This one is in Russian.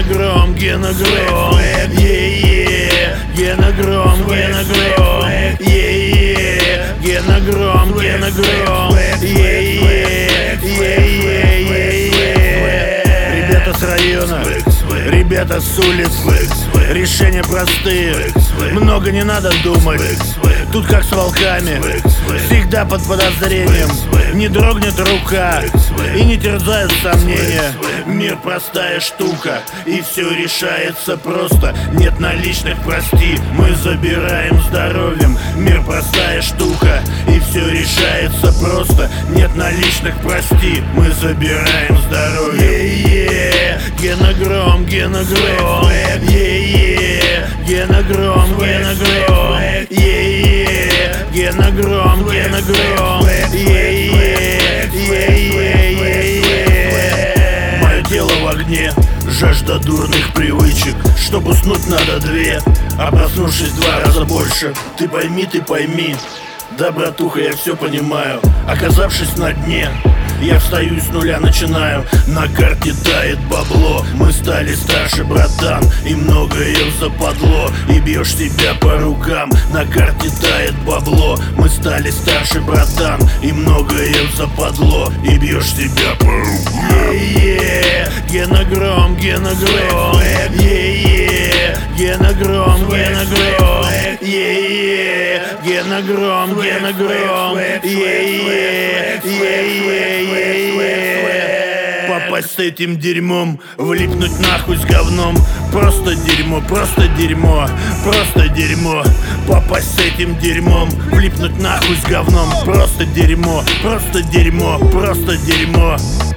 Геногром, Геногром, Геногром, Геногром, Геногром, Геногром, ребята с района, ребята с улиц, решения простые, много не надо думать. Тут как с волками, всегда под подозрением. Не дрогнет рука и не терзает сомнения. Мир простая штука, и все решается просто. Нет наличных, прости, мы забираем здоровьем. Мир простая штука, и все решается просто. Нет наличных, прости, мы забираем здоровьем. Геногром, Геногром, Геногром, Геногром, Геногром, Геногром, мое тело в огне, жажда дурных привычек. Чтоб уснуть надо две, а проснувшись два раза больше. Ты пойми, да, братуха, я все понимаю. Оказавшись на дне, я встаю и с нуля начинаю. На карте тает бабло, мы стали старше, братан, и многое западло. И бьешь себя по рукам. На карте тает бабло, мы стали старше, братан, и многое западло. И бьешь себя по рукам. Геногром, Геногром, Геногром, Геногром, Геногром, Геногром, попасть с этим дерьмом, влипнуть нахуй с говном. Просто дерьмо, просто дерьмо, просто дерьмо. Попасть с этим дерьмом, влипнуть нахуй с говном. Просто дерьмо, просто дерьмо, просто дерьмо.